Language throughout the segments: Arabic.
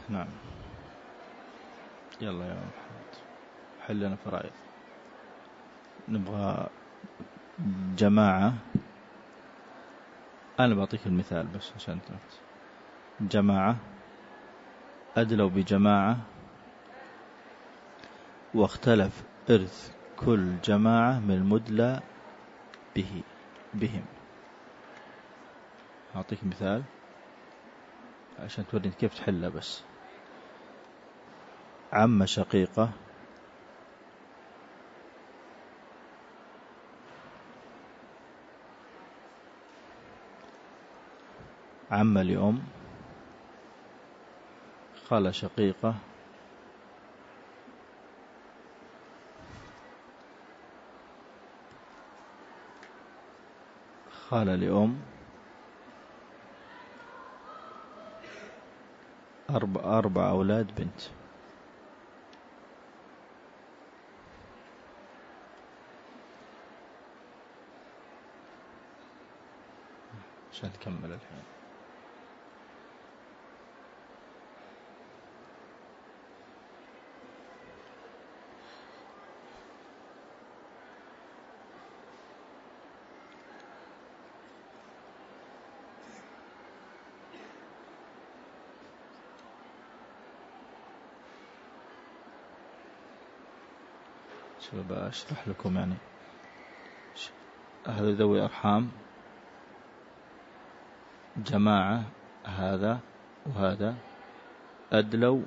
نعم. يلا يا محمد حل لنا فرائض. نبغى جماعة. أنا بعطيك المثال بس عشان تعرف. جماعة أدلوا بجماعة واختلف إرث كل جماعة من المدلى بهم. أعطيك مثال عشان توريني كيف تحلها. بس عم شقيقة عم لأم خالة شقيقة خالة لأم أربع أولاد بنت. عشان تكمل الحين. شو بأشرح لكم يعني. هذا ذوي أرحام جماعة هذا وهذا أدلوا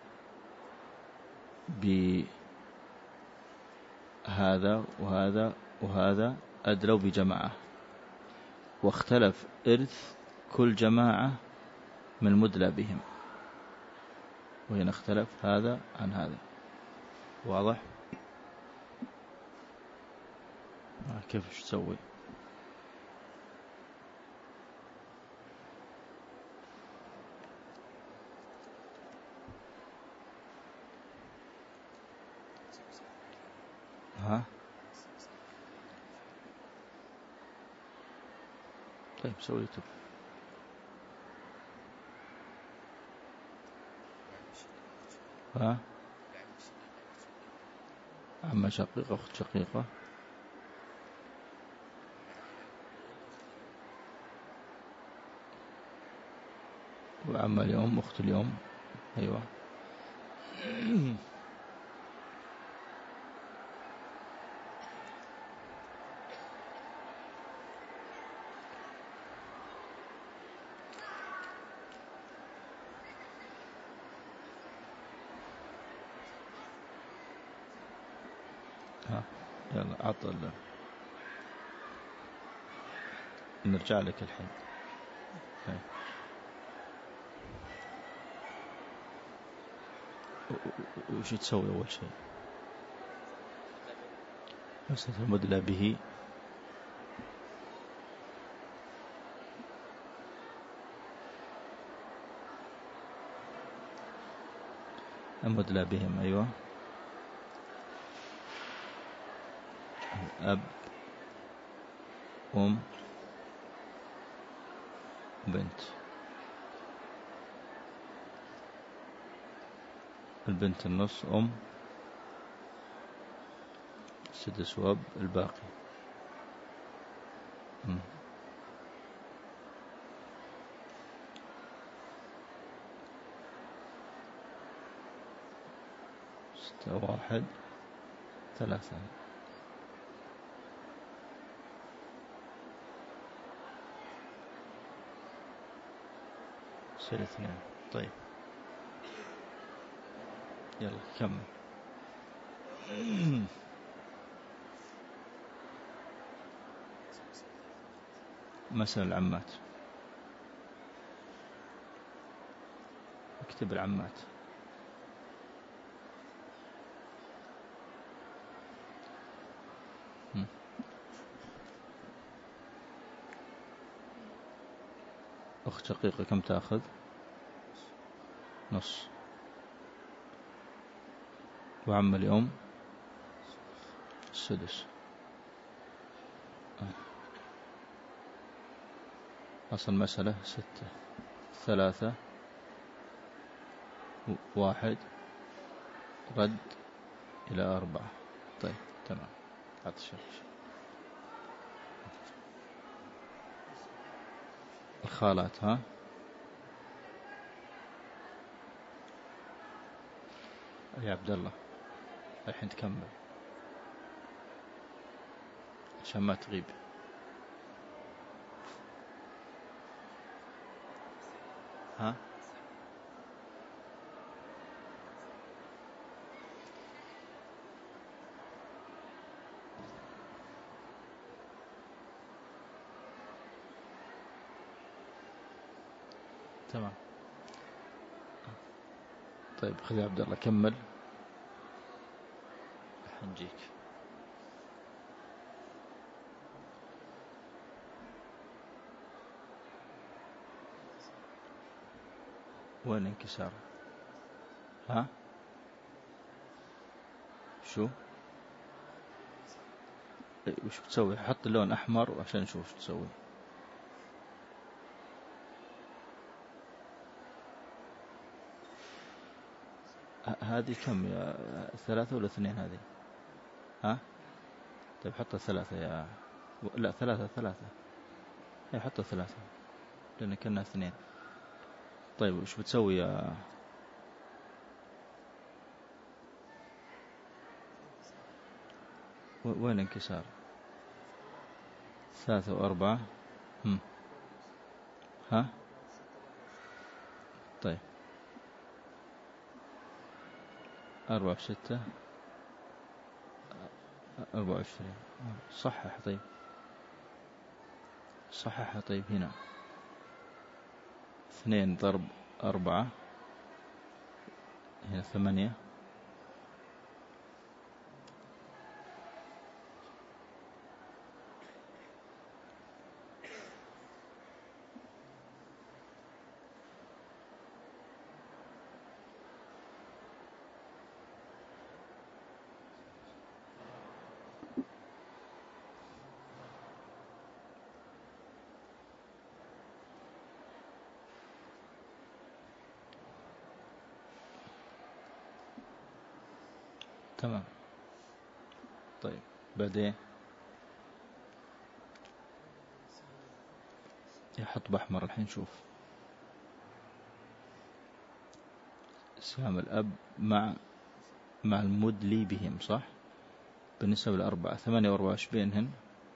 بهذا وهذا وهذا أدلوا بجماعة واختلف إرث كل جماعة من المدلى بهم. وهنا اختلف هذا عن هذا. واضح؟ كيف تسوي؟ ها؟ طيب سويته. ها؟ عم شقيقة أخت شقيقة وعم اليوم أخت اليوم. أيوة. ها يلا عطل. نرجع لك الحين. هاي. وش تسوي أول شيء؟ مسألة المدلى به المدلى بهم. أيوة. أب أم بنت. البنت النص أم سدس وأب الباقي. ستة واحد ثلاثة. يصير اثنين. طيب يلا كمل. مثل العمات. اكتب العمات. أخت شقيقة كم تأخذ؟ نص. وعم اليوم السدس. أصل المسألة 6 3 1 رد إلى 4. طيب تمام. هذا الشرح الخالات. ها يا عبد الله الحين تكمل عشان ما تغيب. ها تمام. طيب خذ يا عبد الله كمل حنجيك. وين انكسار؟ ها شو وش بتسوي؟ حط اللون أحمر عشان نشوف وش تسوي. هذه كم يا 3 ولا 2 هذه؟ ها طيب حطها 3 يا لا 3 هي حطها 3 لأن كنا 2. طيب وش بتسوي يا وين انكسار؟ 3 و4. ها طيب 4 و6 24. صحح. طيب صحح. طيب هنا 2 ضرب 4 هنا 8. تمام. طيب بعدين يحط بأحمر الحين شوف سهام الأب مع المدلي بهم صح بالنسبة للأربعة. 8 و4 ايش بينهن؟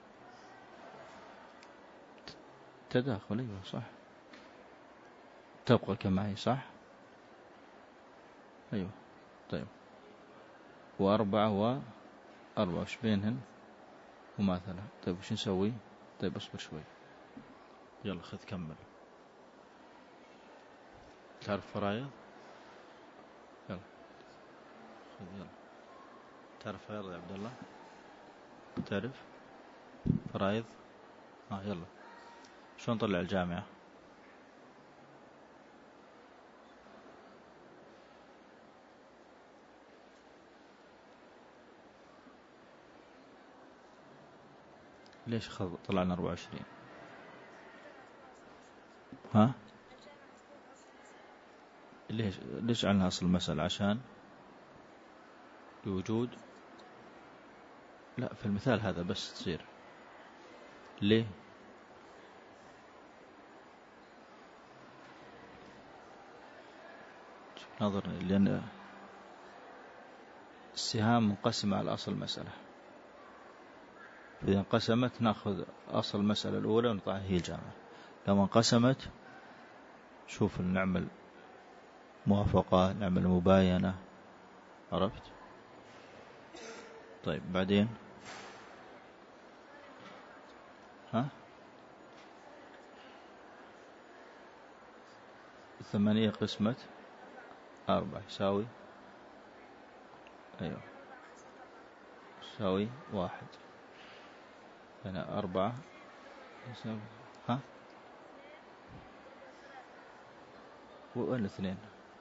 تداخل. ايوه صح تبقى كما هي صح. ايوه طيب 4 و4 ايش بينهن؟ مماثلة. طيب وش نسوي؟ طيب اصبر شوي يلا خذ كمل. تعرف فرايض؟ يلا خذ يلا. تعرف فرايض يا عبد الله؟ تعرف فرايض؟ يلا شلون نطلع الجامعة؟ ليش طلعنا 24؟ ها ليش عنا أصل المسألة؟ عشان بوجود لا في المثال هذا بس تصير. ليه؟ نظر لأن السهام منقسمة على أصل المسألة، إذا انقسمت نأخذ أصل المسألة الأولى ونطلعها هي الجامعة. لما انقسمت شوف نعمل موافقة نعمل مباينة. عرفت؟ طيب بعدين 8 قسمة 4 يساوي أيوة يساوي 1. هنا 4 يساوي وين 2؟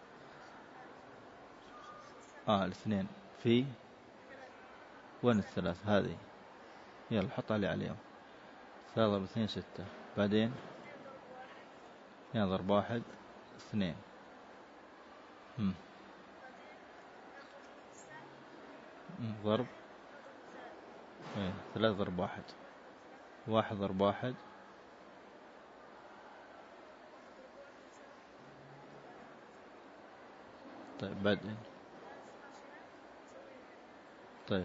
2 في وين 3 هذه؟ يلا حط عليهم 3 ضرب 2 6. بعدين 2 ضرب 1 2 مم. ضرب. ايه 3 ضرب 1. 1 ضرب 1. طيب بعدين. طيب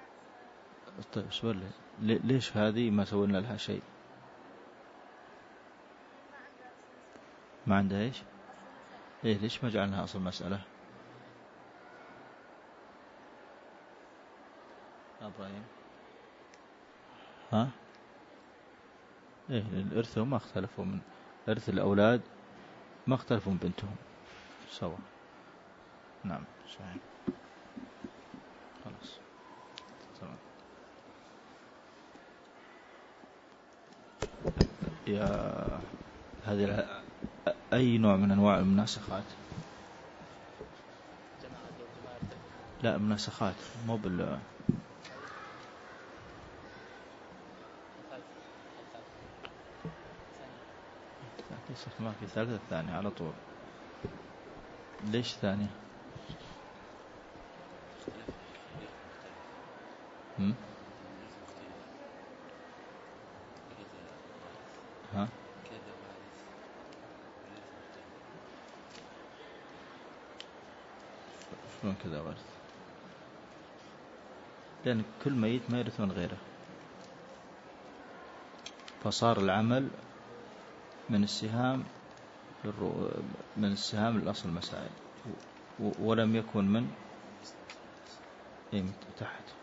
سؤال، ليش هذه ما سوينا لها شيء؟ ما عندها ايش؟ ايه ليش ما جعلناها اصل مسألة؟ ابراهيم. ها؟ ايه الارث ما اختلفوا من ارث الاولاد، ما اختلفوا من بنتهم سوا. نعم صحيح. خلاص تمام. يا هذه أي نوع من أنواع المناسخات؟ لا مناسخات مو بال. ما في ثالثة الثانية على طول. ليش ثانية؟ هم؟ ها؟ شلون كذا ورث؟ لأن كل ميت ما يرث من غيره، فصار العمل من السهام من السهام الأصل المسائل، ولم يكن من تحت.